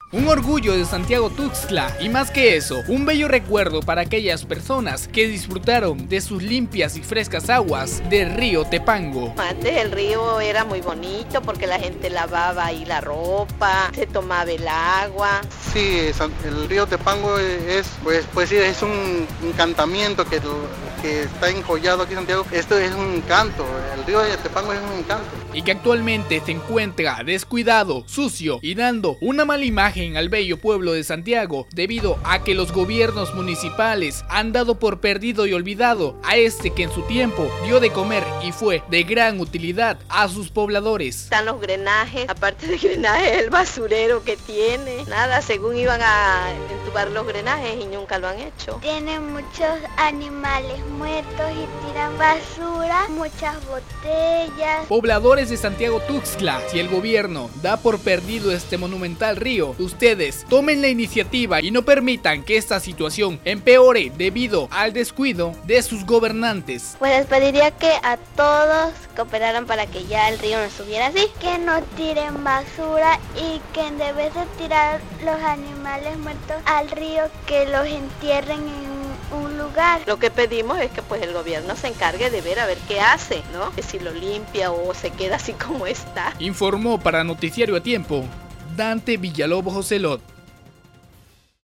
Un orgullo de Santiago Tuxtla y más que eso, un bello recuerdo para aquellas personas que disfrutaron de sus limpias y frescas aguas del río Tepango. Antes el río era muy bonito porque la gente lavaba ahí la ropa, se tomaba el agua. Sí, el río Tepango es un encantamiento que está enjollado aquí en Santiago. Esto es un encanto, el río de Tepango es un encanto. Y que actualmente se encuentra descuidado, sucio y dando una mala imagen al bello pueblo de Santiago debido a que los gobiernos municipales han dado por perdido y olvidado a este que en su tiempo dio de comer y fue de gran utilidad a sus pobladores. Están los drenajes, aparte de drenajes el basurero que tiene, nada, según iban a entubar los drenajes y nunca lo han hecho. Tienen muchos animales muertos y tiran basura, muchas botellas. Pobladores de Santiago Tuxtla, si el gobierno da por perdido este monumental río, ustedes tomen la iniciativa y no permitan que esta situación empeore debido al descuido de sus gobernantes. Pues les pediría que a todos cooperaran para que ya el río no estuviera así, que no tiren basura y que en vez de tirar los animales muertos al río, que los entierren en un lugar. Lo que pedimos es que pues el gobierno se encargue de ver a ver qué hace, ¿no? Que si lo limpia o se queda así como está. Informó para Noticiario a Tiempo Dante Villalobos Ocelot.